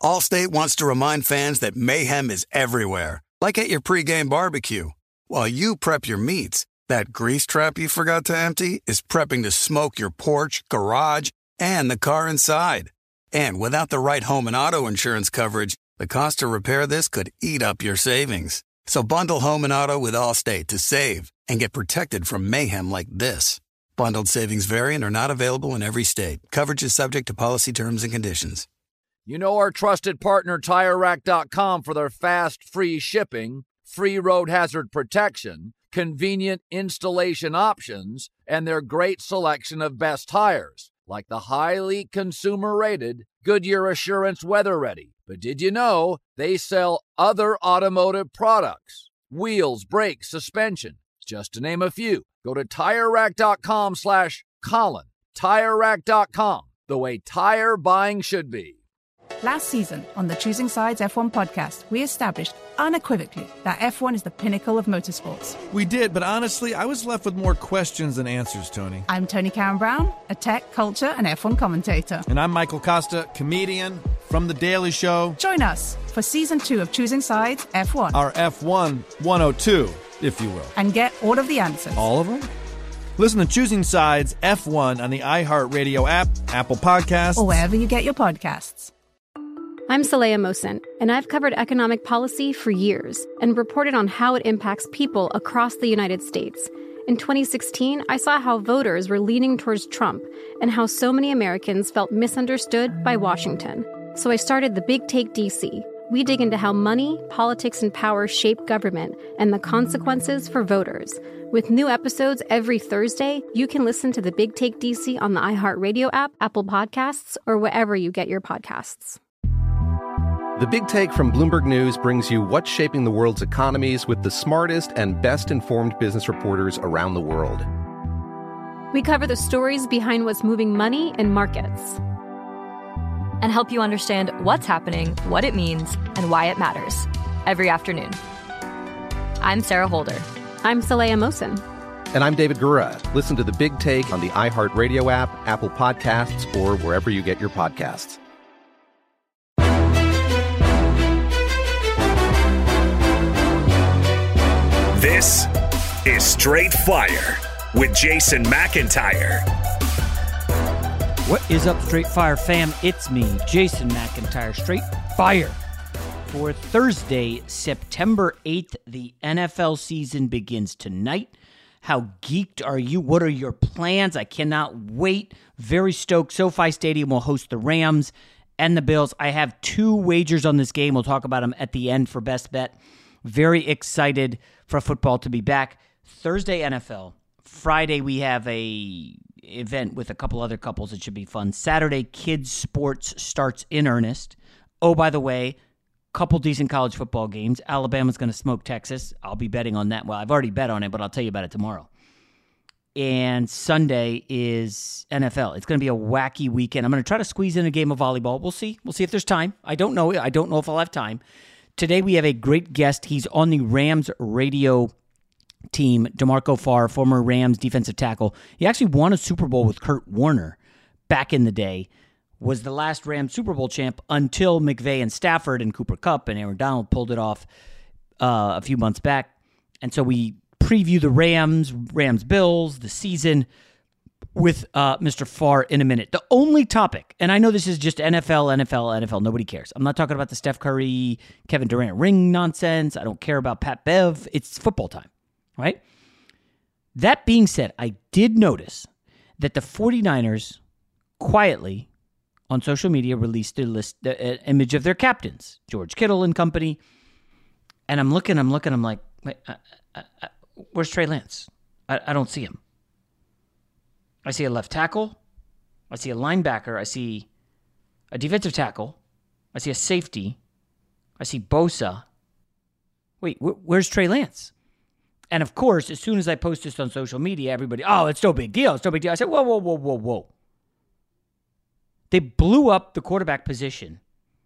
Allstate wants to remind fans that mayhem is everywhere, like at your pregame barbecue. While you prep your meats, that grease trap you forgot to empty is prepping to smoke your porch, garage, and the car inside. And without the right home and auto insurance coverage, the cost to repair this could eat up your savings. So bundle home and auto with Allstate to save and get protected from mayhem like this. Bundled savings vary and are not available in every state. Coverage is subject to policy terms and conditions. You know our trusted partner TireRack.com for their fast, free shipping, free road hazard protection, convenient installation options, and their great selection of best tires, like the highly consumer-rated Goodyear Assurance Weather Ready. But did you know they sell other automotive products? Wheels, brakes, suspension, just to name a few. Go to TireRack.com/Colin. TireRack.com, the way tire buying should be. Last season, on the Choosing Sides F1 podcast, we established unequivocally that F1 is the pinnacle of motorsports. We did, but honestly, I was left with more questions than answers, Tony. I'm Tony Karen Brown, a tech, culture, and F1 commentator. And I'm Michael Costa, comedian from The Daily Show. Join us for Season 2 of Choosing Sides F1. Our F1 102, if you will. And get all of the answers. All of them? Listen to Choosing Sides F1 on the iHeartRadio app, Apple Podcasts, or wherever you get your podcasts. I'm Saleha Mohsin, and I've covered economic policy for years and reported on how it impacts people across the United States. In 2016, I saw how voters were leaning towards Trump and how so many Americans felt misunderstood by Washington. So I started The Big Take DC. We dig into how money, politics, and power shape government and the consequences for voters. With new episodes every Thursday, you can listen to The Big Take DC on the iHeartRadio app, Apple Podcasts, or wherever you get your podcasts. The Big Take from Bloomberg News brings you what's shaping the world's economies with the smartest and best-informed business reporters around the world. We cover the stories behind what's moving money and markets, and help you understand what's happening, what it means, and why it matters every afternoon. I'm Sarah Holder. I'm Saleha Mohsin. And I'm David Gura. Listen to The Big Take on the iHeartRadio app, Apple Podcasts, or wherever you get your podcasts. This is Straight Fire with Jason McIntyre. What is up, Straight Fire fam? It's me, Jason McIntyre, Straight Fire. For Thursday, September 8th, the NFL season begins tonight. How geeked are you? What are your plans? I cannot wait. Very stoked. SoFi Stadium will host the Rams and the Bills. I have 2 wagers on this game. We'll talk about them at the end for best bet. Very excited for football to be back. Thursday, NFL. Friday, we have a event with a couple other couples. It should be fun. Saturday, kids sports starts in earnest. Oh, by the way, couple decent college football games. Alabama's going to smoke Texas. I'll be betting on that. Well, I've already bet on it, but I'll tell you about it tomorrow. And Sunday is NFL. It's going to be a wacky weekend. I'm going to try to squeeze in a game of volleyball. We'll see. We'll see if there's time. I don't know if I'll have time. Today we have a great guest. He's on the Rams radio team, DeMarco Farr, former Rams defensive tackle. He actually won a Super Bowl with Kurt Warner back in the day, was the last Rams Super Bowl champ until McVay and Stafford and Cooper Kupp and Aaron Donald pulled it off a few months back. And so we preview the Rams-Bills, the season with Mr. Farr in a minute. The only topic, and I know this is just NFL, nobody cares. I'm not talking about the Steph Curry, Kevin Durant ring nonsense. I don't care about Pat Bev. It's football time, right? That being said, I did notice that the 49ers quietly on social media released their list, the image of their captains, George Kittle and company. And I'm looking, I'm like, wait, where's Trey Lance? I don't see him. I see a left tackle. I see a linebacker. I see a defensive tackle. I see a safety. I see Bosa. Wait, where's Trey Lance? And of course, as soon as I post this on social media, everybody, oh, it's no big deal. It's no big deal. I said, whoa. They blew up the quarterback position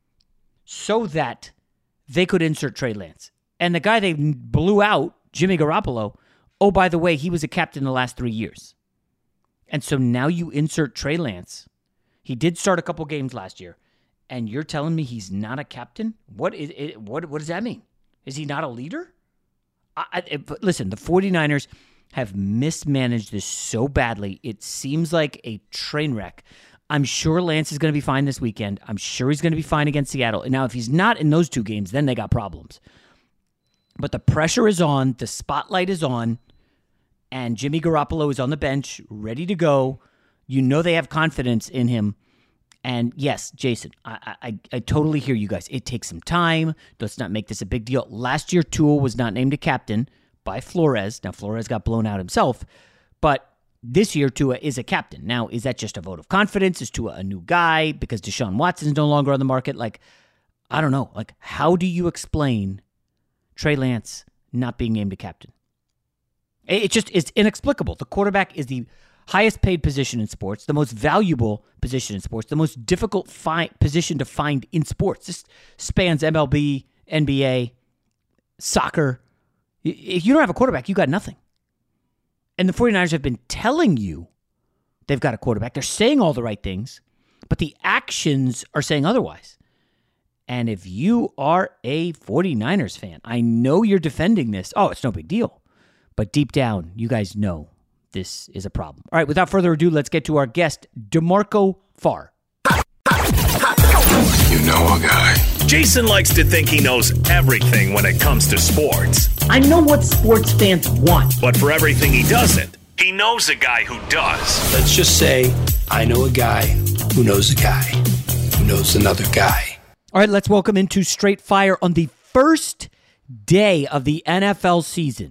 so that they could insert Trey Lance. And the guy they blew out, Jimmy Garoppolo, oh, by the way, he was a captain the last 3 years. And so now you insert Trey Lance. He did start a couple games last year. and you're telling me he's not a captain? What does that mean? Is he not a leader? Listen, the 49ers have mismanaged this so badly. It seems like a train wreck. I'm sure Lance is going to be fine this weekend. I'm sure he's going to be fine against Seattle. And now, if he's not in those two games, then they got problems. But the pressure is on. The spotlight is on. And Jimmy Garoppolo is on the bench, ready to go. You know they have confidence in him. And yes, Jason, I totally hear you guys. It takes some time. Let's not make this a big deal. Last year, Tua was not named a captain by Flores. Now, Flores got blown out himself. But this year, Tua is a captain. Now, is that just a vote of confidence? Is Tua a new guy because Deshaun Watson is no longer on the market? I don't know. How do you explain Trey Lance not being named a captain? It's inexplicable. The quarterback is the highest paid position in sports, the most valuable position in sports, the most difficult position to find in sports. This spans MLB, NBA, soccer. If you don't have a quarterback, you got nothing. And the 49ers have been telling you they've got a quarterback. They're saying all the right things, but the actions are saying otherwise. And if you are a 49ers fan, I know you're defending this. Oh, it's no big deal. But deep down, you guys know this is a problem. All right, without further ado, let's get to our guest, DeMarco Farr. You know a guy. Jason likes to think he knows everything when it comes to sports. I know what sports fans want. But for everything he doesn't, he knows a guy who does. Let's just say I know a guy who knows a guy who knows another guy. All right, let's welcome into Straight Fire on the first day of the NFL season.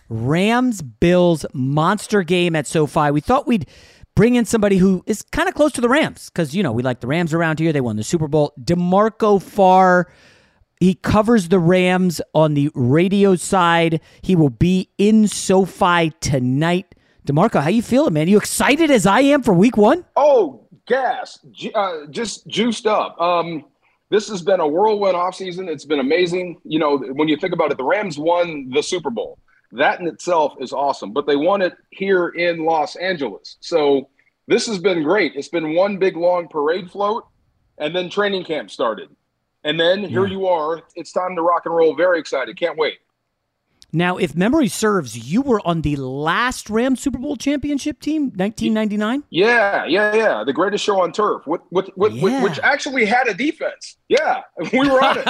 Rams-Bills monster game at SoFi. We thought we'd bring in somebody who is kind of close to the Rams because, we like the Rams around here. They won the Super Bowl. DeMarco Farr, he covers the Rams on the radio side. He will be in SoFi tonight. DeMarco, how you feeling, man? You excited as I am for week one? Oh, gas. Just juiced up. This has been a whirlwind offseason. It's been amazing. When you think about it, the Rams won the Super Bowl. That in itself is awesome, but they won it here in Los Angeles. So this has been great. It's been one big, long parade float, and then training camp started. And then here you are. It's time to rock and roll. Very excited. Can't wait. Now, if memory serves, you were on the last Rams Super Bowl championship team, 1999? Yeah. The greatest show on turf, which actually had a defense. Yeah, we were on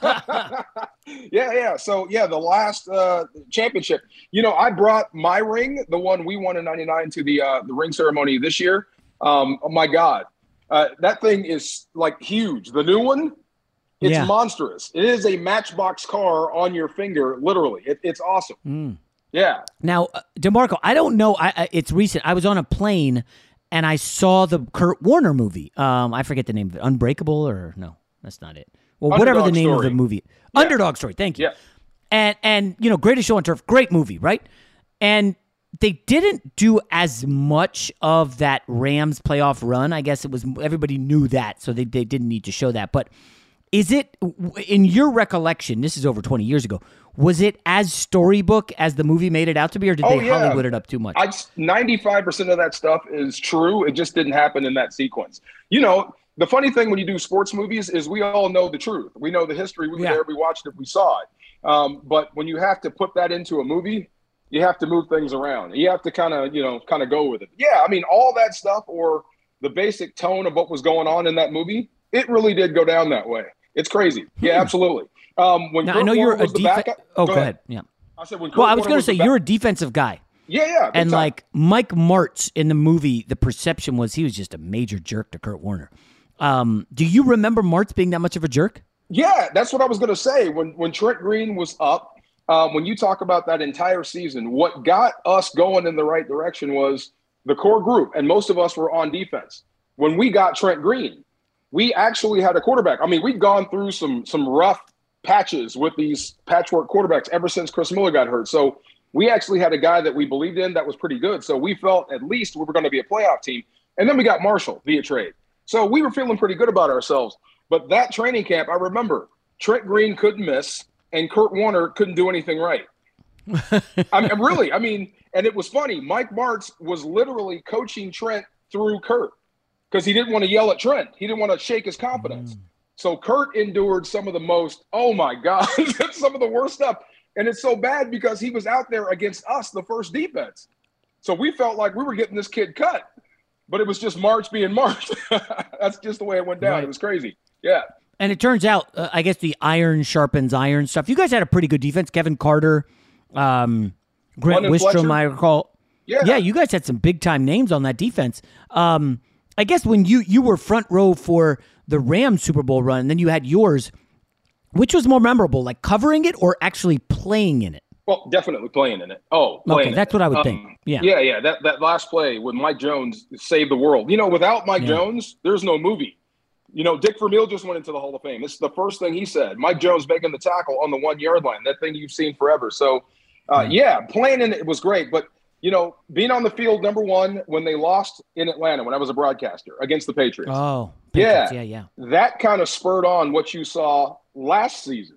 it. Yeah. So, the last championship. I brought my ring, the one we won in 99, to the ring ceremony this year. Oh, my God. That thing is, huge. The new one? It's monstrous. It is a Matchbox car on your finger, literally. It's awesome. Yeah. Now, DeMarco, I don't know. It's recent. I was on a plane, and I saw the Kurt Warner movie. I forget the name of it. Unbreakable or no, that's not it. Well, whatever the name of the movie. Yeah. Underdog Story. Thank you. Yeah. And Greatest Show on Turf. Great movie, right? And they didn't do as much of that Rams playoff run. I guess it was everybody knew that, so they didn't need to show that. But is it, in your recollection, this is over 20 years ago, was it as storybook as the movie made it out to be, or did they Hollywood it up too much? 95% of that stuff is true. It just didn't happen in that sequence. The funny thing when you do sports movies is we all know the truth. We know the history. We were there, we watched it, we saw it. But when you have to put that into a movie, you have to move things around. You have to kind of go with it. Yeah, all that stuff, or the basic tone of what was going on in that movie, it really did go down that way. It's crazy. Yeah, absolutely. When I know you're a defensive. Oh, go ahead. Yeah. I said when. I was going to say you're a defensive guy. Yeah. And Mike Martz in the movie, the perception was he was just a major jerk to Kurt Warner. Do you remember Martz being that much of a jerk? Yeah, that's what I was going to say. When Trent Green was up, when you talk about that entire season, what got us going in the right direction was the core group, and most of us were on defense. When we got Trent Green, we actually had a quarterback. We'd gone through some rough patches with these patchwork quarterbacks ever since Chris Miller got hurt. So we actually had a guy that we believed in that was pretty good. So we felt at least we were going to be a playoff team. And then we got Marshall via trade. So we were feeling pretty good about ourselves. But that training camp, I remember Trent Green couldn't miss and Kurt Warner couldn't do anything right. Really, and it was funny. Mike Martz was literally coaching Trent through Kurt, because he didn't want to yell at Trent. He didn't want to shake his confidence. So Kurt endured some of the most, oh my God, some of the worst stuff. And it's so bad because he was out there against us, the first defense. So we felt like we were getting this kid cut, but it was just March being March. That's just the way it went down. Right. It was crazy. Yeah. And it turns out, I guess the iron sharpens iron stuff. You guys had a pretty good defense. Kevin Carter, Grant Wistrom, I recall. Yeah, you guys had some big-time names on that defense. I guess when you were front row for the Rams Super Bowl run, and then you had yours, which was more memorable, like covering it or actually playing in it? Well, definitely playing in it. Okay, that's what I would think. Yeah. That last play with Mike Jones saved the world. Without Mike Jones, there's no movie. Dick Vermeil just went into the Hall of Fame. This is the first thing he said. Mike Jones making the tackle on the 1-yard line, that thing you've seen forever. So, playing in it was great. But, being on the field, number one, when they lost in Atlanta, when I was a broadcaster against the Patriots. Oh, Patriots. That kind of spurred on what you saw last season.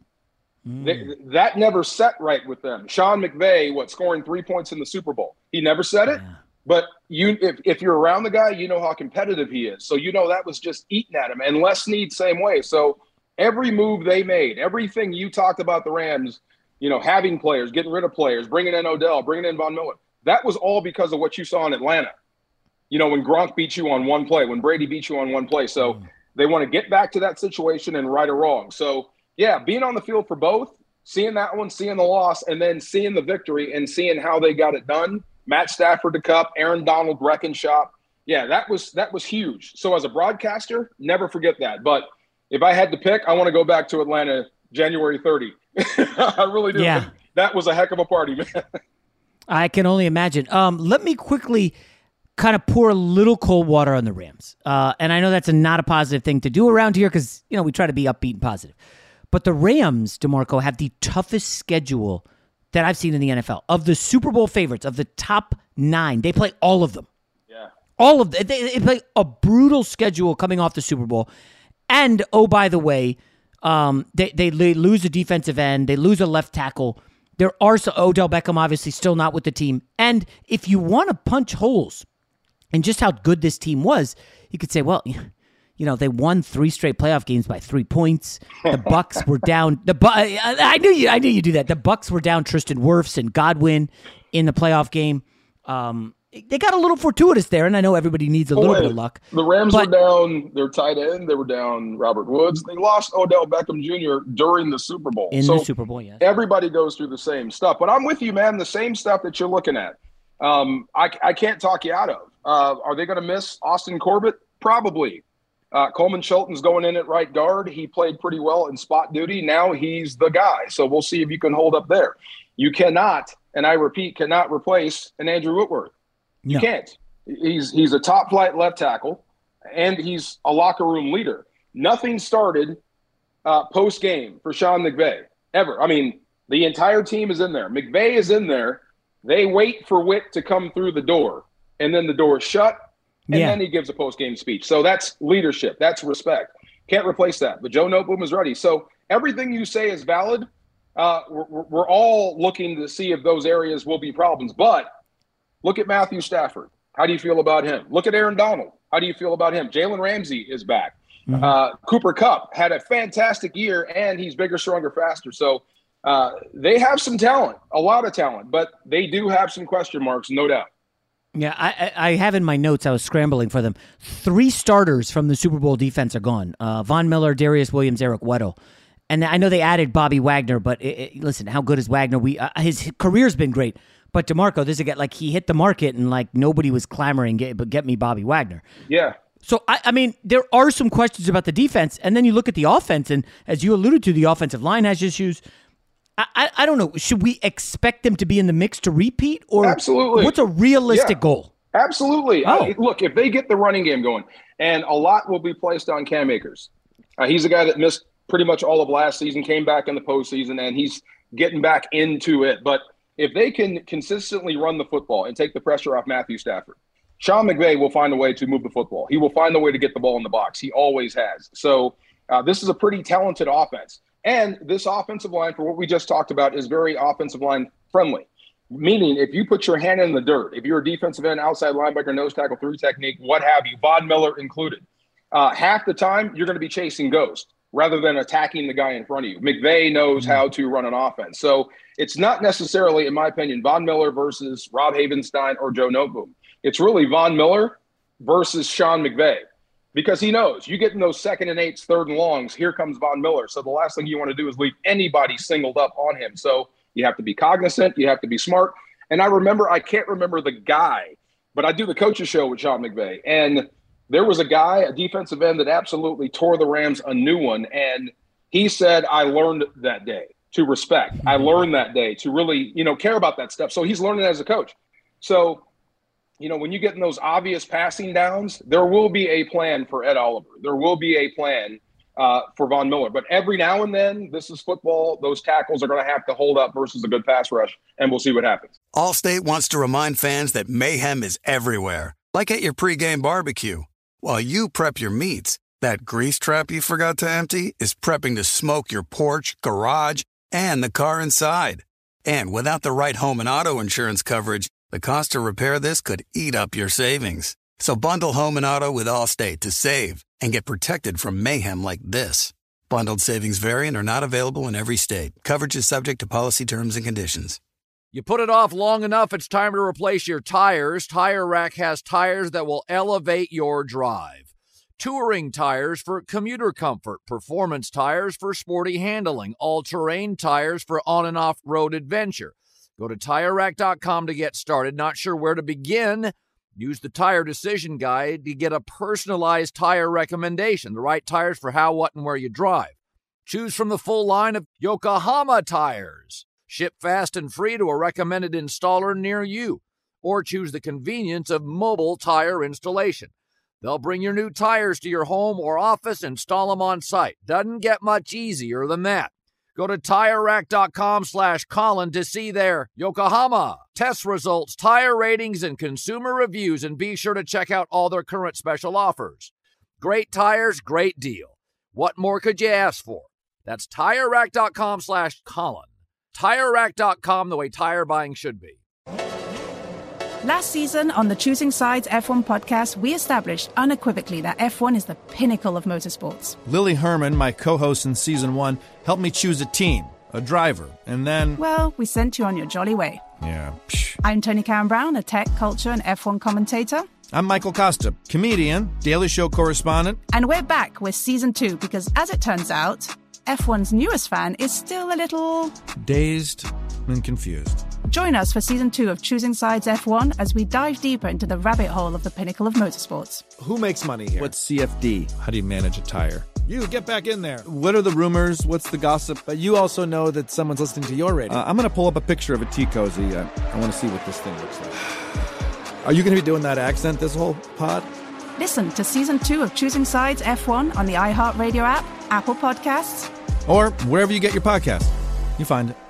That never set right with them. Sean McVay, scoring 3 points in the Super Bowl. He never said it. Yeah. But if you're around the guy, you know how competitive he is. So that was just eating at him. And Les Snead, same way. So every move they made, everything you talked about the Rams, having players, getting rid of players, bringing in Odell, bringing in Von Miller, that was all because of what you saw in Atlanta. When Gronk beat you on one play, when Brady beat you on one play. So they want to get back to that situation and right or wrong. So, being on the field for both, seeing that one, seeing the loss, and then seeing the victory and seeing how they got it done. Matt Stafford to Cup, Aaron Donald, Brecken Shop. Yeah, that was huge. So as a broadcaster, never forget that. But if I had to pick, I want to go back to Atlanta January 30. I really do. Yeah. That was a heck of a party, man. I can only imagine. Let me quickly kind of pour a little cold water on the Rams. And I know that's not a positive thing to do around here because, we try to be upbeat and positive. But the Rams, DeMarco, have the toughest schedule that I've seen in the NFL. Of the Super Bowl favorites, of the top 9, they play all of them. Yeah. All of them. They play a brutal schedule coming off the Super Bowl. And, oh, by the way, they lose a defensive end. They lose a left tackle. There are Odell Beckham obviously still not with the team. And if you want to punch holes in just how good this team was, you could say, well, they won 3 straight playoff games by 3 points. The Bucs were down. I knew you'd do that. The Bucs were down Tristan Wirfs and Godwin in the playoff game. They got a little fortuitous there, and I know everybody needs a little bit of luck. The Rams were down their tight end. They were down Robert Woods. They lost Odell Beckham Jr. during the Super Bowl. The Super Bowl, yes. Everybody goes through the same stuff. But I'm with you, man, the same stuff that you're looking at. I can't talk you out of. Are they going to miss Austin Corbett? Probably. Coleman Shelton's going in at right guard. He played pretty well in spot duty. Now he's the guy. So we'll see if you can hold up there. You cannot, and I repeat, cannot replace an Andrew Whitworth. You can't. He's a top flight left tackle, and he's a locker room leader. Nothing started post game for Sean McVay ever. I mean, the entire team is in there. McVay is in there. They wait for Witt to come through the door, and then the door is shut. And then he gives a post-game speech. So that's leadership. That's respect. Can't replace that. But Joe Noteboom is ready. So everything you say is valid. We're all looking to see if those areas will be problems. But look at Matthew Stafford. How do you feel about him? Look at Aaron Donald. How do you feel about him? Jalen Ramsey is back. Cooper Kupp had a fantastic year, and he's bigger, stronger, faster. So they have some talent, a lot of talent. But they do have some question marks, no doubt. Yeah, I have in my notes, I was scrambling for them. 3 starters from the Super Bowl defense are gone. Von Miller, Darius Williams, Eric Weddle. And I know they added Bobby Wagner, but listen, how good is Wagner? His career's been great. But DeMarco, this is he hit the market and nobody was clamoring, but get me Bobby Wagner. Yeah. So, I mean, there are some questions about the defense. And then you look at the offense, and as you alluded to, the offensive line has issues. I don't know. Should we expect them to be in the mix to repeat? Or absolutely. What's a realistic goal? Absolutely. Look, if they get the running game going, and a lot will be placed on Cam Akers. He's a guy that missed pretty much all of last season, came back in the postseason, and he's getting back into it. But if they can consistently run the football and take the pressure off Matthew Stafford, Sean McVay will find a way to move the football. He will find a way to get the ball in the box. He always has. So this is a pretty talented offense. And this offensive line, for what we just talked about, is very offensive line friendly. Meaning, if you put your hand in the dirt, if you're a defensive end, outside linebacker, nose tackle, 3 technique, what have you, Von Miller included, half the time you're going to be chasing ghost. rather than attacking the guy in front of you. McVay knows how to run an offense. So it's not necessarily, in my opinion, Von Miller versus Rob Havenstein or Joe Noteboom. It's really Von Miller versus Sean McVay, because he knows you get in those 2nd and 8s, 3rd and longs, here comes Von Miller. So the last thing you want to do is leave anybody singled up on him. So you have to be cognizant. You have to be smart. And I can't remember the guy, but I do the coaches show with Sean McVay. And there was a guy, a defensive end, that absolutely tore the Rams a new one. And he said, I learned that day to respect. I learned that day to really, care about that stuff. So he's learning as a coach. So, when you get in those obvious passing downs, there will be a plan for Ed Oliver. There will be a plan for Von Miller. But every now and then, this is football, those tackles are going to have to hold up versus a good pass rush, and we'll see what happens. Allstate wants to remind fans that mayhem is everywhere, like at your pregame barbecue. While you prep your meats, that grease trap you forgot to empty is prepping to smoke your porch, garage, and the car inside. And without the right home and auto insurance coverage, the cost to repair this could eat up your savings. So bundle home and auto with Allstate to save and get protected from mayhem like this. Bundled savings vary and are not available in every state. Coverage is subject to policy terms and conditions. You put it off long enough, it's time to replace your tires. Tire Rack has tires that will elevate your drive. Touring tires for commuter comfort, performance tires for sporty handling, all-terrain tires for on- and off-road adventure. Go to TireRack.com to get started. Not sure where to begin? Use the Tire Decision Guide to get a personalized tire recommendation, the right tires for how, what, and where you drive. Choose from the full line of Yokohama tires. Ship fast and free to a recommended installer near you. Or choose the convenience of mobile tire installation. They'll bring your new tires to your home or office, install them on site. Doesn't get much easier than that. Go to TireRack.com/Colin to see their Yokohama test results, tire ratings, and consumer reviews, and be sure to check out all their current special offers. Great tires, great deal. What more could you ask for? That's TireRack.com/Colin. TireRack.com, the way tire buying should be. Last season on the Choosing Sides F1 podcast, we established unequivocally that F1 is the pinnacle of motorsports. Lily Herman, my co-host in Season 1, helped me choose a team, a driver, and then... Well, we sent you on your jolly way. Yeah, I'm Tony Karen Brown, a tech, culture, and F1 commentator. I'm Michael Costa, comedian, Daily Show correspondent. And we're back with Season 2 because, as it turns out, F1's newest fan is still a little... dazed and confused. Join us for Season 2 of Choosing Sides F1 as we dive deeper into the rabbit hole of the pinnacle of motorsports. Who makes money here? What's CFD? How do you manage a tire? You, get back in there. What are the rumors? What's the gossip? But you also know that someone's listening to your radio. I'm going to pull up a picture of a tea cozy. I want to see what this thing looks like. Are you going to be doing that accent this whole pod? Listen to Season 2 of Choosing Sides F1 on the iHeartRadio app, Apple Podcasts, or wherever you get your podcast. You find it.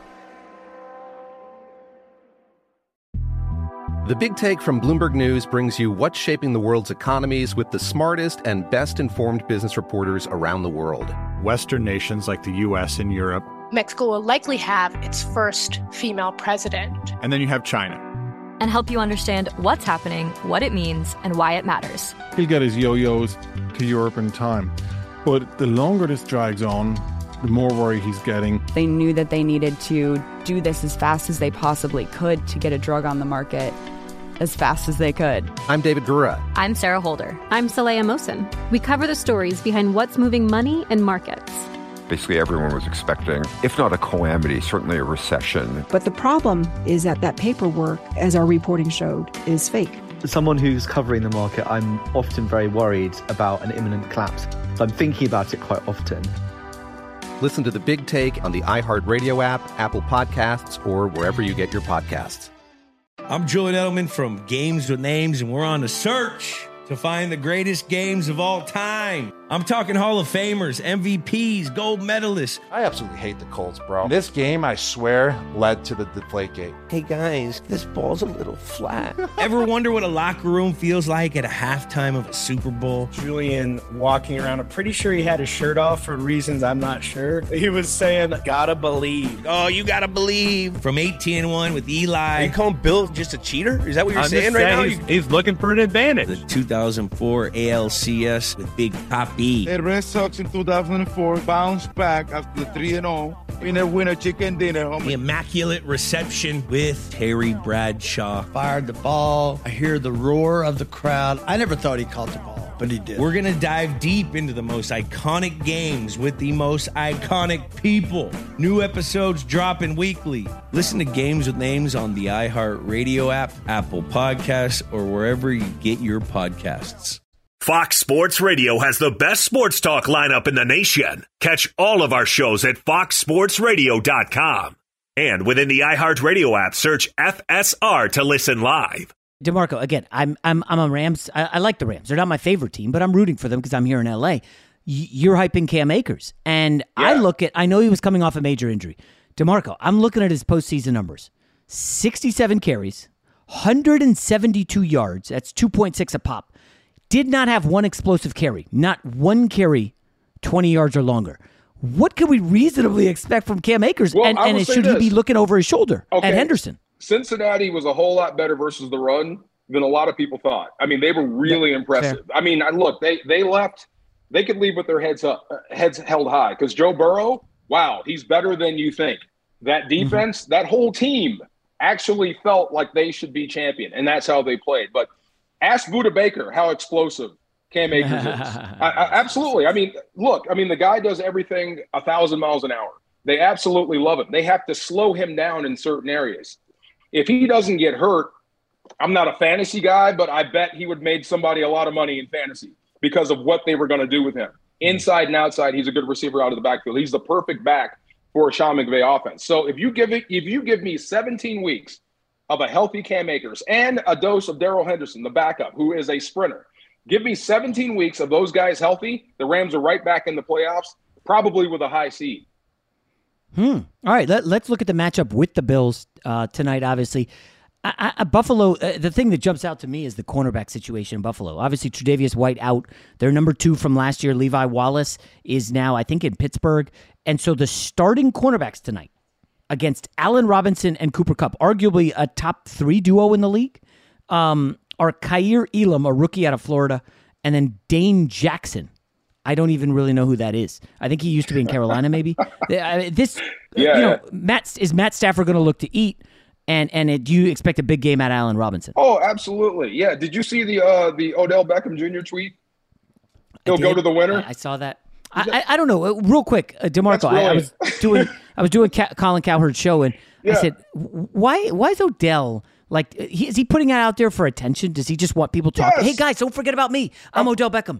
The Big Take from Bloomberg News brings you what's shaping the world's economies with the smartest and best-informed business reporters around the world. Western nations like the U.S. and Europe. Mexico will likely have its first female president. And then you have China. And help you understand what's happening, what it means, and why it matters. He'll get his yo-yos to Europe in time. But the longer this drags on, the more worried he's getting. They knew that they needed to do this as fast as they possibly could to get a drug on the market as fast as they could. I'm David Gura. I'm Sarah Holder. I'm Saleha Mohsen. We cover the stories behind what's moving money and markets. Basically, everyone was expecting, if not a calamity, certainly a recession. But the problem is that paperwork, as our reporting showed, is fake. As someone who's covering the market, I'm often very worried about an imminent collapse. So I'm thinking about it quite often. Listen to The Big Take on the iHeartRadio app, Apple Podcasts, or wherever you get your podcasts. I'm Julian Edelman from Games with Names, and we're on a search to find the greatest games of all time. I'm talking Hall of Famers, MVPs, gold medalists. I absolutely hate the Colts, bro. This game, I swear, led to the Deflategate. Hey, guys, this ball's a little flat. Ever wonder what a locker room feels like at a halftime of a Super Bowl? Julian walking around, I'm pretty sure he had his shirt off for reasons I'm not sure. He was saying, gotta believe. Oh, you gotta believe. From 18-1 with Eli. Are you calling Bill just a cheater? Is that what you're saying right now? He's looking for an advantage. The 2000 2004 ALCS with Big Papi. The Red Sox in 2004 bounced back after 3-0 in a winner chicken dinner. The immaculate reception with Terry Bradshaw. Fired the ball. I hear the roar of the crowd. I never thought he caught the ball, but he did. We're going to dive deep into the most iconic games with the most iconic people. New episodes dropping weekly. Listen to Games with Names on the iHeartRadio app, Apple Podcasts, or wherever you get your podcasts. Fox Sports Radio has the best sports talk lineup in the nation. Catch all of our shows at foxsportsradio.com. And within the iHeartRadio app, search FSR to listen live. DeMarco, again, I'm a Rams. I like the Rams. They're not my favorite team, but I'm rooting for them because I'm here in LA. You're hyping Cam Akers. And yeah. I know he was coming off a major injury. DeMarco, I'm looking at his postseason numbers. 67 carries, 172 yards. That's 2.6 a pop. Did not have one explosive carry. Not one carry 20 yards or longer. What could we reasonably expect from Cam Akers? Well, and should he be looking over his shoulder at Henderson? Cincinnati was a whole lot better versus the run than a lot of people thought. I mean, they were really impressive. Fair. I mean, look, they left. They could leave with their heads held high because Joe Burrow, wow, he's better than you think. That defense, that whole team actually felt like they should be champion, and that's how they played. But ask Budda Baker how explosive Cam Akers is. Absolutely. I mean, look, the guy does everything 1,000 miles an hour. They absolutely love him. They have to slow him down in certain areas. If he doesn't get hurt, I'm not a fantasy guy, but I bet he would have made somebody a lot of money in fantasy because of what they were going to do with him. Inside and outside, he's a good receiver out of the backfield. He's the perfect back for a Sean McVay offense. So if you give me 17 weeks of a healthy Cam Akers and a dose of Darrell Henderson, the backup, who is a sprinter, give me 17 weeks of those guys healthy, the Rams are right back in the playoffs, probably with a high seed. All right, let's look at the matchup with the Bills tonight, obviously. Buffalo, the thing that jumps out to me is the cornerback situation in Buffalo. Obviously, Tre'Davious White out. Their number 2 from last year, Levi Wallace, is now, I think, in Pittsburgh. And so the starting cornerbacks tonight against Allen Robinson and Cooper Kupp, arguably a top 3 duo in the league, are Kaiir Elam, a rookie out of Florida, and then Dane Jackson. I don't even really know who that is. I think he used to be in Carolina, maybe. Is Matt Stafford going to look to eat? And do you expect a big game at Allen Robinson? Oh, absolutely. Yeah. Did you see the Odell Beckham Jr. tweet? He'll go to the winner. I saw that. I don't know. Real quick, DeMarco. I was doing Colin Cowherd's show, and I said, why is Odell like? Is he putting it out there for attention? Does he just want people talking? Yes. Hey guys, don't forget about me. I'm Odell Beckham.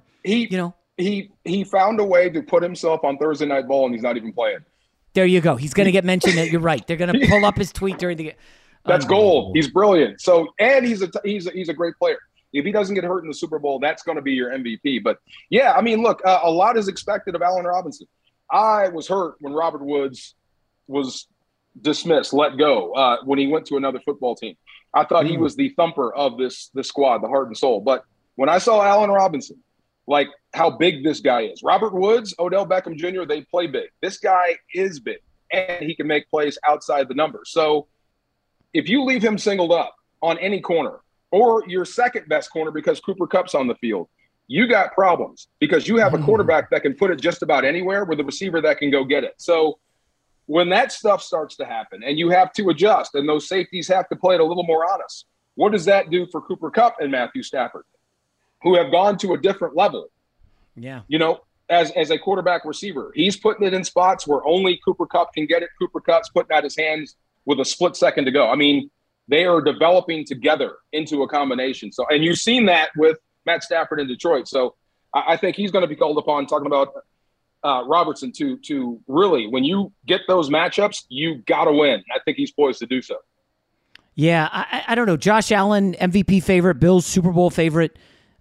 He found a way to put himself on Thursday Night Bowl, and he's not even playing. There you go. He's going to get mentioned. You're right. They're going to pull up his tweet during the game. That's gold. He's brilliant. So, and he's a great player. If he doesn't get hurt in the Super Bowl, that's going to be your MVP. But yeah, look, a lot is expected of Allen Robinson. I was hurt when Robert Woods was dismissed, let go, when he went to another football team. I thought he was the thumper of this squad, the heart and soul. But when I saw Allen Robinson, like how big this guy is. Robert Woods, Odell Beckham Jr., they play big. This guy is big, and he can make plays outside the numbers. So if you leave him singled up on any corner or your second best corner because Cooper Kupp's on the field, you got problems because you have a quarterback that can put it just about anywhere with a receiver that can go get it. So when that stuff starts to happen and you have to adjust and those safeties have to play it a little more honest, what does that do for Cooper Kupp and Matthew Stafford, who have gone to a different level? Yeah. As a quarterback receiver, he's putting it in spots where only Cooper Kupp can get it. Cooper Kupp's putting out his hands with a split second to go. They are developing together into a combination. So, and you've seen that with Matt Stafford in Detroit. So I think he's going to be called upon, talking about Robertson, to really, when you get those matchups, you got to win. I think he's poised to do so. Yeah, I don't know. Josh Allen, MVP favorite, Bills Super Bowl favorite.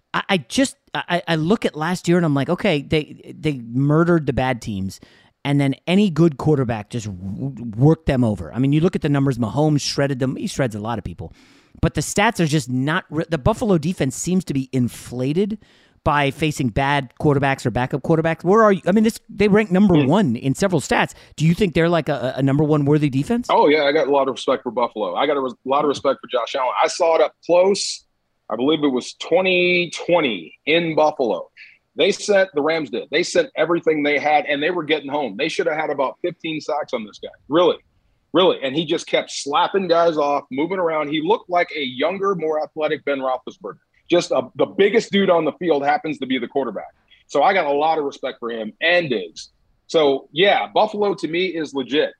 I look at last year and I'm like, okay, they murdered the bad teams, and then any good quarterback just worked them over. You look at the numbers. Mahomes shredded them. He shreds a lot of people, but the stats are just not. The Buffalo defense seems to be inflated by facing bad quarterbacks or backup quarterbacks. Where are you? They rank number 1 in several stats. Do you think they're like a number 1 worthy defense? Oh yeah, I got a lot of respect for Buffalo. I got a lot of respect for Josh Allen. I saw it up close. I believe it was 2020 in Buffalo. The Rams did. They sent everything they had, and they were getting home. They should have had about 15 sacks on this guy. Really. And he just kept slapping guys off, moving around. He looked like a younger, more athletic Ben Roethlisberger. Just the biggest dude on the field happens to be the quarterback. So I got a lot of respect for him and Diggs. So, yeah, Buffalo to me is legit.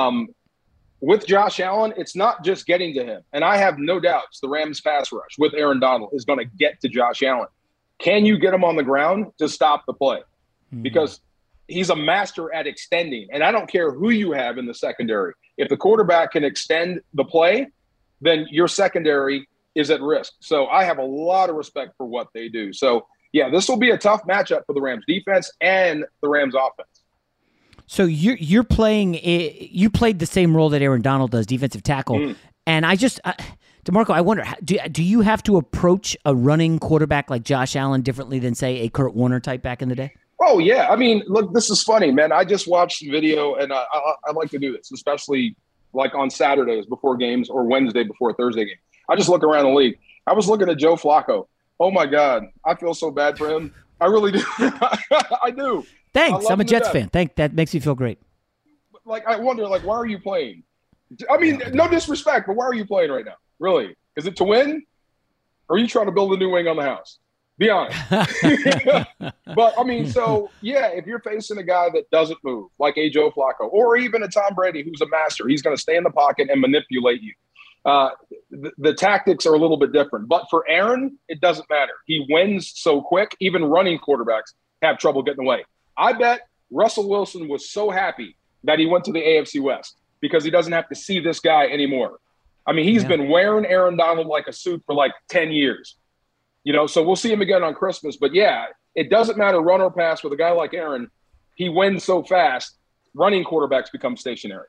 With Josh Allen, it's not just getting to him. And I have no doubts the Rams pass rush with Aaron Donald is going to get to Josh Allen. Can you get him on the ground to stop the play? Because he's a master at extending. And I don't care who you have in the secondary. If the quarterback can extend the play, then your secondary is at risk. So I have a lot of respect for what they do. So, yeah, this will be a tough matchup for the Rams defense and the Rams offense. So you're playing. You played the same role that Aaron Donald does, defensive tackle. And I just, DeMarco, I wonder, do you have to approach a running quarterback like Josh Allen differently than, say, a Kurt Warner type back in the day? Oh, yeah. I mean, look, this is funny, man. I just watched the video, and I like to do this, especially like on Saturdays before games or Wednesday before Thursday game. I just look around the league. I was looking at Joe Flacco. Oh, my God. I feel so bad for him. I really do. I do. Thanks. I'm a Jets fan. That makes me feel great. Like, I wonder, like, why are you playing? I mean, no disrespect, but why are you playing right now? Really? Is it to win? Or are you trying to build a new wing on the house? Be honest. But, I mean, so, yeah, if you're facing a guy that doesn't move, like a Joe Flacco, or even a Tom Brady who's a master, he's going to stay in the pocket and manipulate you. The tactics are a little bit different. But for Aaron, it doesn't matter. He wins so quick. Even running quarterbacks have trouble getting away. I bet Russell Wilson was so happy that he went to the AFC West because he doesn't have to see this guy anymore. I mean, he's been wearing Aaron Donald like a suit for like 10 years. You know, so we'll see him again on Christmas. But, yeah, it doesn't matter run or pass with a guy like Aaron. He wins so fast, running quarterbacks become stationary.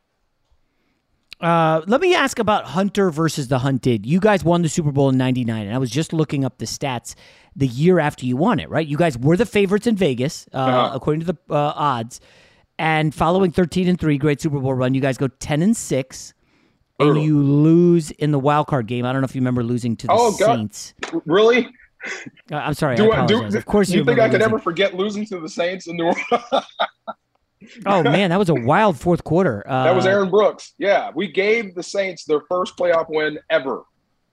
Let me ask about Hunter versus the hunted. You guys won the Super Bowl in '99, and I was just looking up the stats the year after you won it, right? You guys were the favorites in Vegas, according to the odds. And following 13-3, great Super Bowl run, you guys go 10-6, and you lose in the wild card game. I don't know if you remember losing to the Saints. Really? I'm sorry. I apologize. Of course, you think I could ever forget losing to the Saints in New Orleans? Oh, man, that was a wild fourth quarter. That was Aaron Brooks. Yeah, we gave the Saints their first playoff win ever.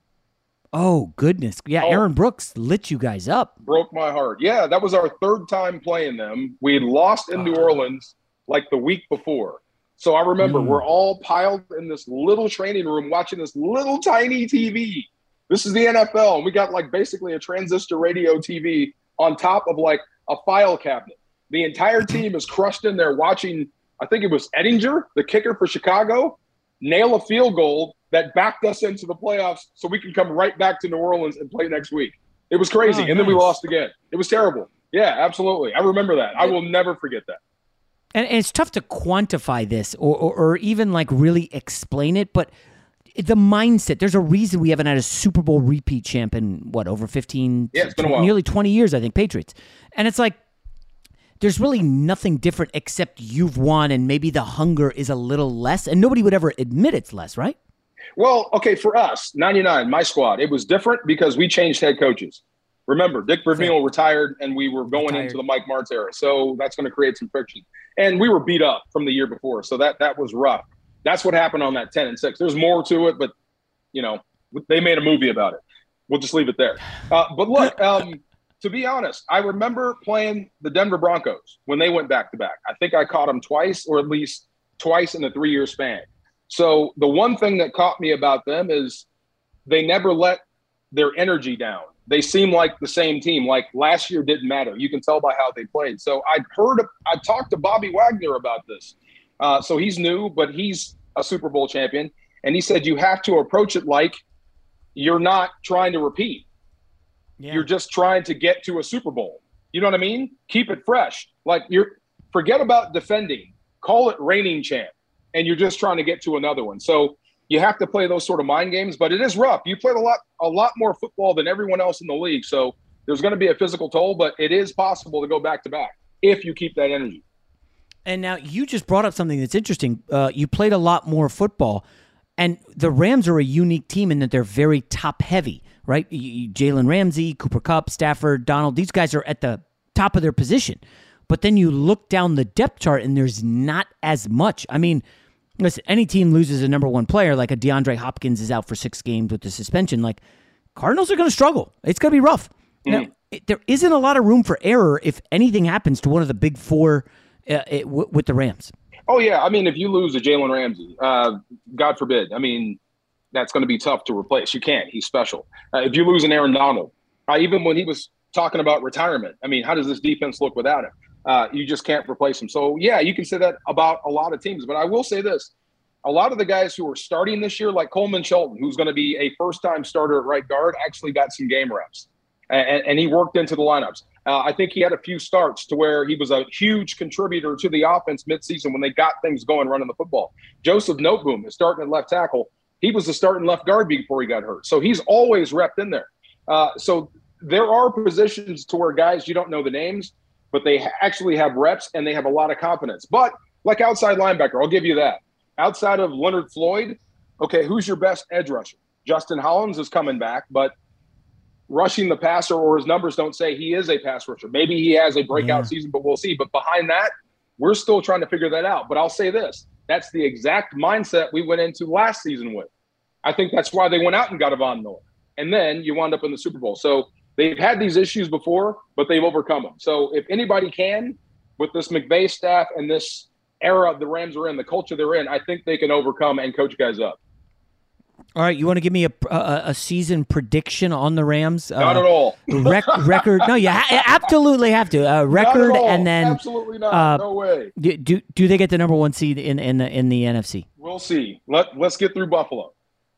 Oh, goodness. Yeah, Aaron Brooks lit you guys up. Broke my heart. Yeah, that was our third time playing them. We had lost in New Orleans like the week before. So I remember we're all piled in this little training room watching this little tiny TV. This is the NFL, and we got like basically a transistor radio TV on top of like a file cabinet. The entire team is crushed in there watching, I think it was Ettinger, the kicker for Chicago, nail a field goal that backed us into the playoffs so we can come right back to New Orleans and play next week. It was crazy. And then we lost again. It was terrible. Yeah, absolutely. I remember that. I will never forget that. And it's tough to quantify this or even like really explain it, but the mindset, there's a reason we haven't had a Super Bowl repeat champ in, over 15, it's been a while. Nearly 20 years, I think, Patriots. And it's like, there's really nothing different except you've won and maybe the hunger is a little less, and nobody would ever admit it's less, right? Well, okay, for us, 99, my squad, it was different because we changed head coaches. Remember, Dick Vermeil retired, and we were going into the Mike Martz era, so that's going to create some friction. And we were beat up from the year before, so that was rough. That's what happened on that 10-6. There's more to it, but, you know, they made a movie about it. We'll just leave it there. But look, to be honest, I remember playing the Denver Broncos when they went back-to-back. I think I caught them twice, or at least twice in a 3-year span. So the one thing that caught me about them is they never let their energy down. They seem like the same team. Like last year didn't matter. You can tell by how they played. So I talked to Bobby Wagner about this. So he's new, but he's a Super Bowl champion. And he said, you have to approach it like you're not trying to repeat. Yeah. You're just trying to get to a Super Bowl. You know what I mean? Keep it fresh. Like forget about defending. Call it reigning champ. And you're just trying to get to another one. So you have to play those sort of mind games, but it is rough. You played a lot more football than everyone else in the league. So there's going to be a physical toll, but it is possible to go back to back if you keep that energy. And now you just brought up something that's interesting. You played a lot more football, and the Rams are a unique team in that they're very top heavy, right? Jalen Ramsey, Cooper Kupp, Stafford, Donald, these guys are at the top of their position. But then you look down the depth chart and there's not as much. I mean, listen, any team loses a number one player, like a DeAndre Hopkins is out for 6 games with the suspension, like Cardinals are going to struggle. It's going to be rough. Now, there isn't a lot of room for error if anything happens to one of the big four with the Rams. Oh, yeah. I mean, if you lose a Jalen Ramsey, God forbid, I mean, that's going to be tough to replace. You can't. He's special. If you lose an Aaron Donald, even when he was talking about retirement, I mean, how does this defense look without him? You just can't replace him. So, yeah, you can say that about a lot of teams. But I will say this. A lot of the guys who are starting this year, like Coleman Shelton, who's going to be a first-time starter at right guard, actually got some game reps. And he worked into the lineups. I think he had a few starts to where he was a huge contributor to the offense midseason when they got things going running the football. Joseph Noteboom is starting at left tackle. He was the starting left guard before he got hurt. So he's always repped in there. So there are positions to where guys, you don't know the names, but they actually have reps and they have a lot of confidence. But like outside linebacker, I'll give you that. Outside of Leonard Floyd, okay, who's your best edge rusher? Justin Hollins is coming back, but rushing the passer, or his numbers don't say he is a pass rusher. Maybe he has a breakout season, but we'll see. But behind that, we're still trying to figure that out. But I'll say this. That's the exact mindset we went into last season with. I think that's why they went out and got Von Miller. And then you wound up in the Super Bowl. So they've had these issues before, but they've overcome them. So if anybody can, with this McVay staff and this era the Rams are in, the culture they're in, I think they can overcome and coach guys up. All right, you want to give me a season prediction on the Rams? Not at all. Record? No, you absolutely have to. Record, and then absolutely not. No way. Do they get the number 1 seed in the NFC? We'll see. Let's get through Buffalo.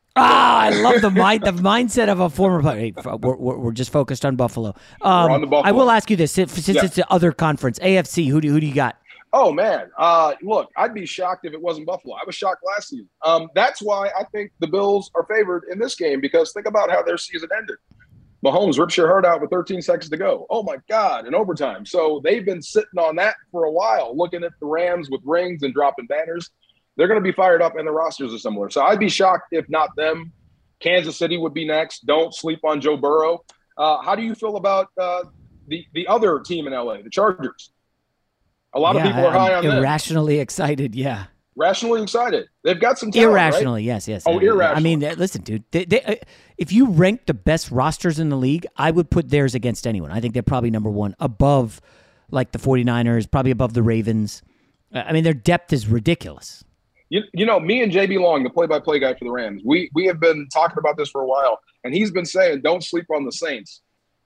I love the mindset of a former player. We're just focused on Buffalo. We're on the Buffalo. I will ask you this, since it's the other conference, AFC. Who do you got? Oh, man. Look, I'd be shocked if it wasn't Buffalo. I was shocked last season. That's why I think the Bills are favored in this game, because think about how their season ended. Mahomes rips your heart out with 13 seconds to go. Oh, my God, in overtime. So they've been sitting on that for a while, looking at the Rams with rings and dropping banners. They're going to be fired up, and the rosters are similar. So I'd be shocked if not them. Kansas City would be next. Don't sleep on Joe Burrow. How do you feel about the other team in L.A., the Chargers? A lot of people are high on them. Irrationally excited, yeah. Rationally excited. They've got some talent, irrationally, right? yes. Oh, irrationally. I mean, listen, dude. If you rank the best rosters in the league, I would put theirs against anyone. I think they're probably number 1, above like the 49ers, probably above the Ravens. I mean, their depth is ridiculous. You know, me and JB Long, the play-by-play guy for the Rams, we have been talking about this for a while, and he's been saying, don't sleep on the Saints.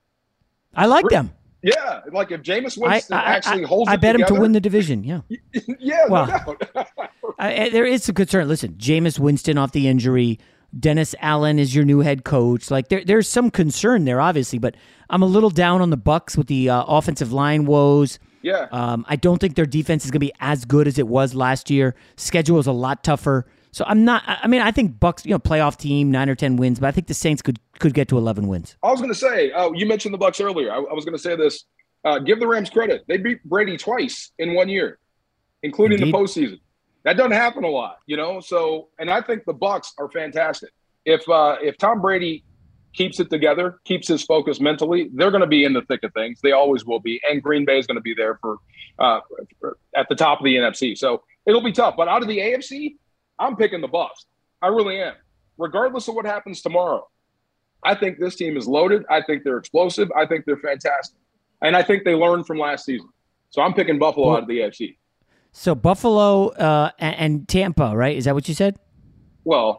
I like them. Yeah, like if Jameis Winston actually holds it I bet together, him to win the division, yeah. Yeah, well, no doubt. There is some concern. Listen, Jameis Winston off the injury. Dennis Allen is your new head coach. Like there's some concern there, obviously, but I'm a little down on the Bucs with the offensive line woes. Yeah. I don't think their defense is going to be as good as it was last year. Schedule is a lot tougher. So I'm not. I mean, I think Bucs, playoff team, 9 or 10 wins, but I think the Saints could get to 11 wins. I was going to say, you mentioned the Bucs earlier. I was going to say this. Give the Rams credit. They beat Brady twice in 1 year, including the postseason. That doesn't happen a lot, So, and I think the Bucs are fantastic. If Tom Brady keeps it together, keeps his focus mentally, they're going to be in the thick of things. They always will be. And Green Bay is going to be there for at the top of the NFC. So it'll be tough. But out of the AFC, I'm picking the Bucs. I really am. Regardless of what happens tomorrow, I think this team is loaded. I think they're explosive. I think they're fantastic. And I think they learned from last season. So I'm picking Buffalo out of the AFC. So Buffalo and Tampa, right? Is that what you said? Well,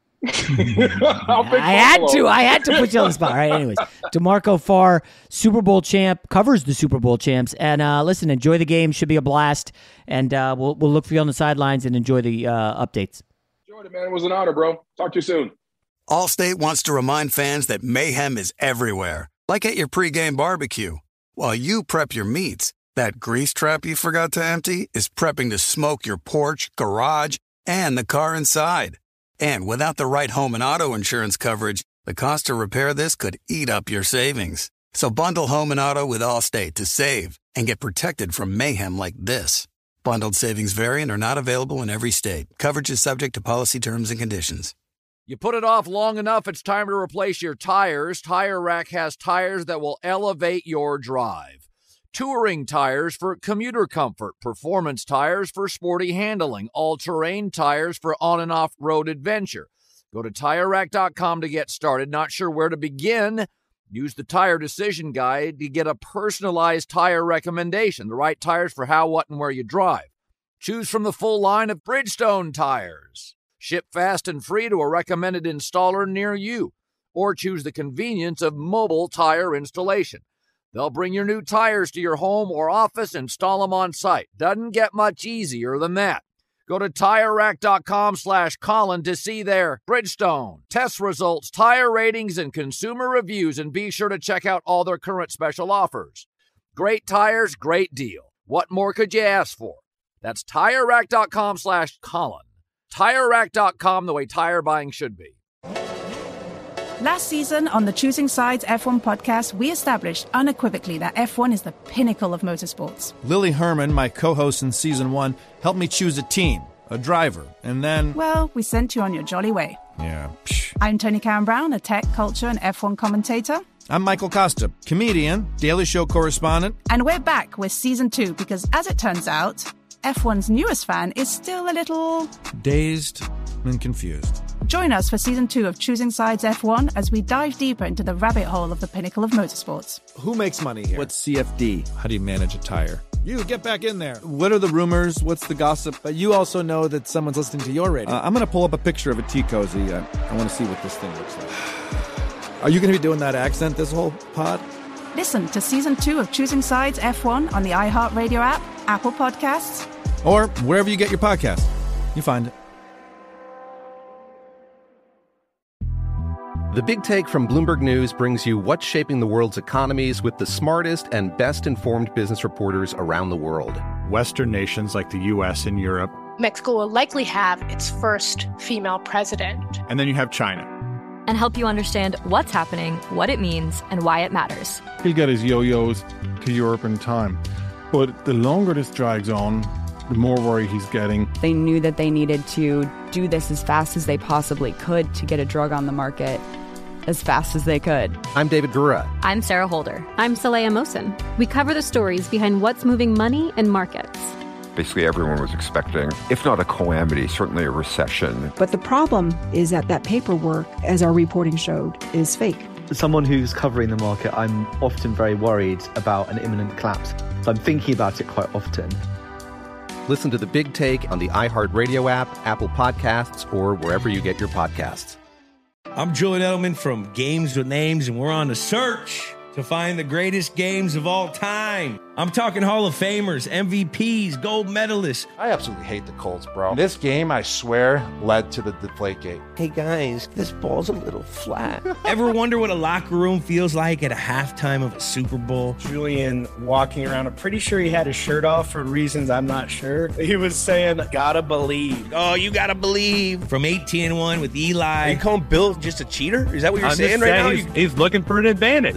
I had to put you on the spot. All right, anyways. DeMarco Farr, Super Bowl champ, covers the Super Bowl champs. And listen, enjoy the game. Should be a blast. And we'll look for you on the sidelines and enjoy the updates. Enjoyed it, man. It was an honor, bro. Talk to you soon. Allstate wants to remind fans that mayhem is everywhere, like at your pregame barbecue. While you prep your meats, that grease trap you forgot to empty is prepping to smoke your porch, garage, and the car inside. And without the right home and auto insurance coverage, the cost to repair this could eat up your savings. So bundle home and auto with Allstate to save and get protected from mayhem like this. Bundled savings vary and are not available in every state. Coverage is subject to policy terms and conditions. You put it off long enough, it's time to replace your tires. Tire Rack has tires that will elevate your drive. Touring tires for commuter comfort, performance tires for sporty handling, all-terrain tires for on- and off-road adventure. Go to TireRack.com to get started. Not sure where to begin? Use the Tire Decision Guide to get a personalized tire recommendation, the right tires for how, what, and where you drive. Choose from the full line of Bridgestone tires. Ship fast and free to a recommended installer near you. Or choose the convenience of mobile tire installation. They'll bring your new tires to your home or office, install them on site. Doesn't get much easier than that. Go to TireRack.com/Colin to see their Bridgestone test results, tire ratings, and consumer reviews, and be sure to check out all their current special offers. Great tires, great deal. What more could you ask for? That's TireRack.com/Colin. TireRack.com, the way tire buying should be. Last season on the Choosing Sides F1 podcast, we established unequivocally that F1 is the pinnacle of motorsports. Lily Herman, my co-host in Season 1, helped me choose a team, a driver, and then... Well, we sent you on your jolly way. Yeah. I'm Tony Karen Brown, a tech, culture, and F1 commentator. I'm Michael Costa, comedian, Daily Show correspondent. And we're back with Season 2 because, as it turns out, F1's newest fan is still a little... dazed and confused. Join us for Season 2 of Choosing Sides F1 as we dive deeper into the rabbit hole of the pinnacle of motorsports. Who makes money here? What's CFD? How do you manage a tire? You, get back in there. What are the rumors? What's the gossip? But you also know that someone's listening to your radio. I'm going to pull up a picture of a tea cozy. I want to see what this thing looks like. Are you going to be doing that accent this whole pod? Listen to Season 2 of Choosing Sides F1 on the iHeartRadio app, Apple Podcasts, or wherever you get your podcasts. You find it. The Big Take from Bloomberg News brings you what's shaping the world's economies with the smartest and best-informed business reporters around the world. Western nations like the U.S. and Europe. Mexico will likely have its first female president. And then you have China. And help you understand what's happening, what it means, and why it matters. He'll get his yo-yos to Europe in time. But the longer this drags on, the more worry he's getting. They knew that they needed to do this as fast as they possibly could to get a drug on the market as fast as they could. I'm David Gura. I'm Sarah Holder. I'm Saleha Mohsen. We cover the stories behind what's moving money and markets. Basically, everyone was expecting, if not a calamity, certainly a recession. But the problem is that paperwork, as our reporting showed, is fake. As someone who's covering the market, I'm often very worried about an imminent collapse. So I'm thinking about it quite often. Listen to The Big Take on the iHeartRadio app, Apple Podcasts, or wherever you get your podcasts. I'm Julian Edelman from Games with Names, and we're on a search to find the greatest games of all time. I'm talking Hall of Famers, MVPs, gold medalists. I absolutely hate the Colts, bro. This game, I swear, led to the Deflategate. Hey, guys, this ball's a little flat. Ever wonder what a locker room feels like at a halftime of a Super Bowl? Julian walking around, I'm pretty sure he had his shirt off for reasons I'm not sure. He was saying, gotta believe. Oh, you gotta believe. From 18-1 with Eli. Are you calling Bill just a cheater? Is that what you're saying right now? He's looking for an advantage. The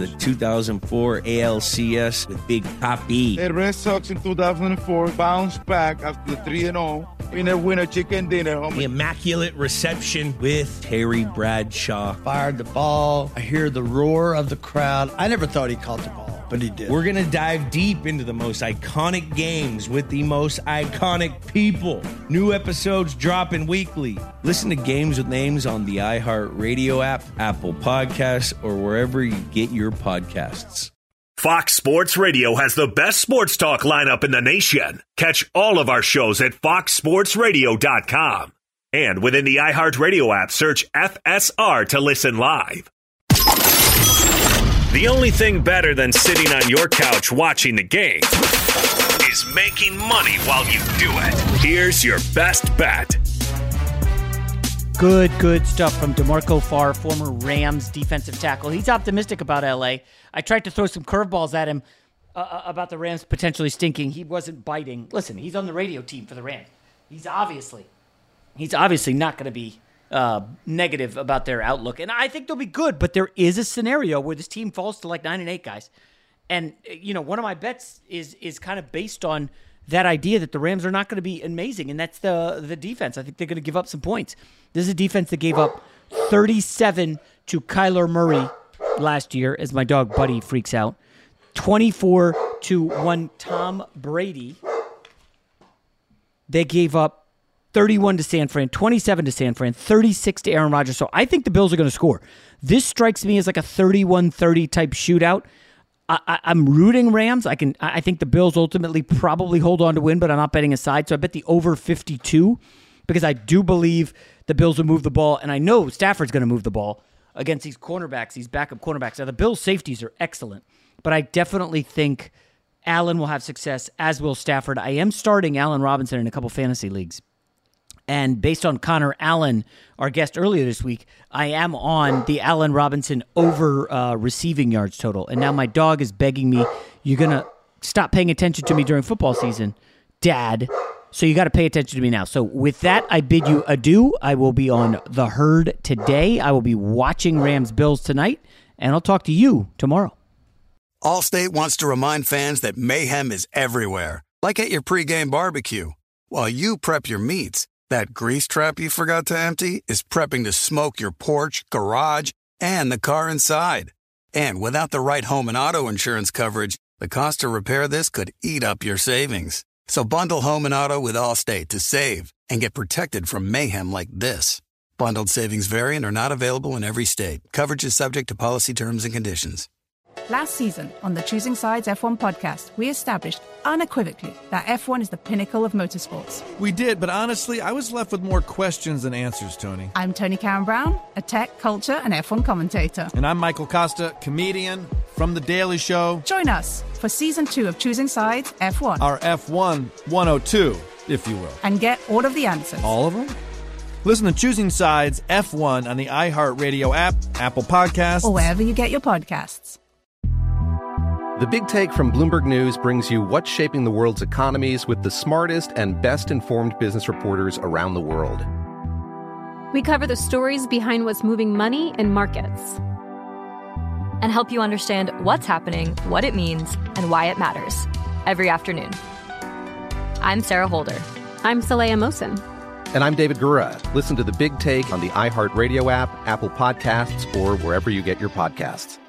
2004 ALCS with Big Pop. The Red Sox in 2004 bounced back after the 3-0. Winner chicken dinner. The immaculate reception with Terry Bradshaw. Fired the ball. I hear the roar of the crowd. I never thought he caught the ball, but he did. We're going to dive deep into the most iconic games with the most iconic people. New episodes dropping weekly. Listen to Games with Names on the iHeartRadio app, Apple Podcasts, or wherever you get your podcasts. Fox Sports Radio has the best sports talk lineup in the nation. Catch all of our shows at foxsportsradio.com. And within the iHeartRadio app, search FSR to listen live. The only thing better than sitting on your couch watching the game is making money while you do it. Here's your best bet. Good stuff from DeMarco Farr, former Rams defensive tackle. He's optimistic about L.A. I tried to throw some curveballs at him about the Rams potentially stinking. He wasn't biting. Listen, he's on the radio team for the Rams. He's obviously not going to be negative about their outlook. And I think they'll be good, but there is a scenario where this team falls to like 9-8, guys. And, you know, one of my bets is kind of based on that idea that the Rams are not going to be amazing, and that's the defense. I think they're going to give up some points. This is a defense that gave up 37 to Kyler Murray last year, as my dog Buddy freaks out. 24 to 1 Tom Brady. They gave up 31 to San Fran, 27 to San Fran, 36 to Aaron Rodgers. So I think the Bills are going to score. This strikes me as like a 31-30 type shootout. I'm rooting Rams. I think the Bills ultimately probably hold on to win, but I'm not betting aside. So I bet the over 52 because I do believe the Bills will move the ball, and I know Stafford's going to move the ball against these cornerbacks, these backup cornerbacks. Now, the Bills' safeties are excellent, but I definitely think Allen will have success, as will Stafford. I am starting Allen Robinson in a couple fantasy leagues. And based on Connor Allen, our guest earlier this week, I am on the Allen Robinson over receiving yards total. And now my dog is begging me, you're going to stop paying attention to me during football season, Dad. So you got to pay attention to me now. So with that, I bid you adieu. I will be on The Herd today. I will be watching Rams-Bills tonight. And I'll talk to you tomorrow. Allstate wants to remind fans that mayhem is everywhere. Like at your pregame barbecue. While you prep your meats, that grease trap you forgot to empty is prepping to smoke your porch, garage, and the car inside. And without the right home and auto insurance coverage, the cost to repair this could eat up your savings. So bundle home and auto with Allstate to save and get protected from mayhem like this. Bundled savings vary and are not available in every state. Coverage is subject to policy terms and conditions. Last season on the Choosing Sides F1 podcast, we established unequivocally that F1 is the pinnacle of motorsports. We did, but honestly, I was left with more questions than answers, Tony. I'm Tony Karen Brown, a tech, culture, and F1 commentator. And I'm Michael Costa, comedian from The Daily Show. Join us for Season 2 of Choosing Sides F1. Our F1 102, if you will. And get all of the answers. All of them? Listen to Choosing Sides F1 on the iHeartRadio app, Apple Podcasts, or wherever you get your podcasts. The Big Take from Bloomberg News brings you what's shaping the world's economies with the smartest and best-informed business reporters around the world. We cover the stories behind what's moving money and markets, and help you understand what's happening, what it means, and why it matters every afternoon. I'm Sarah Holder. I'm Saleha Mohsin. And I'm David Gura. Listen to The Big Take on the iHeartRadio app, Apple Podcasts, or wherever you get your podcasts.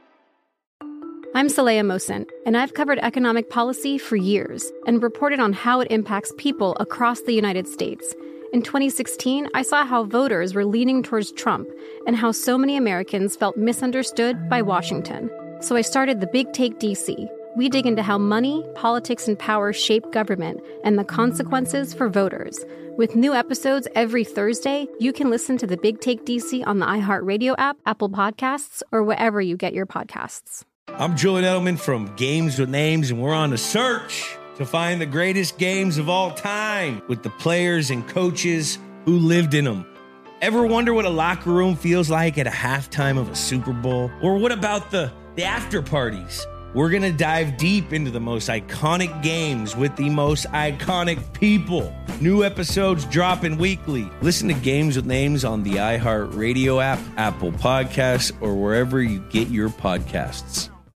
I'm Saleha Mohsin, and I've covered economic policy for years and reported on how it impacts people across the United States. In 2016, I saw how voters were leaning towards Trump and how so many Americans felt misunderstood by Washington. So I started The Big Take DC. We dig into how money, politics, and power shape government and the consequences for voters. With new episodes every Thursday, you can listen to The Big Take DC on the iHeartRadio app, Apple Podcasts, or wherever you get your podcasts. I'm Julian Edelman from Games with Names, and we're on a search to find the greatest games of all time with the players and coaches who lived in them. Ever wonder what a locker room feels like at a halftime of a Super Bowl? Or what about the after parties? We're going to dive deep into the most iconic games with the most iconic people. New episodes dropping weekly. Listen to Games with Names on the iHeartRadio app, Apple Podcasts, or wherever you get your podcasts.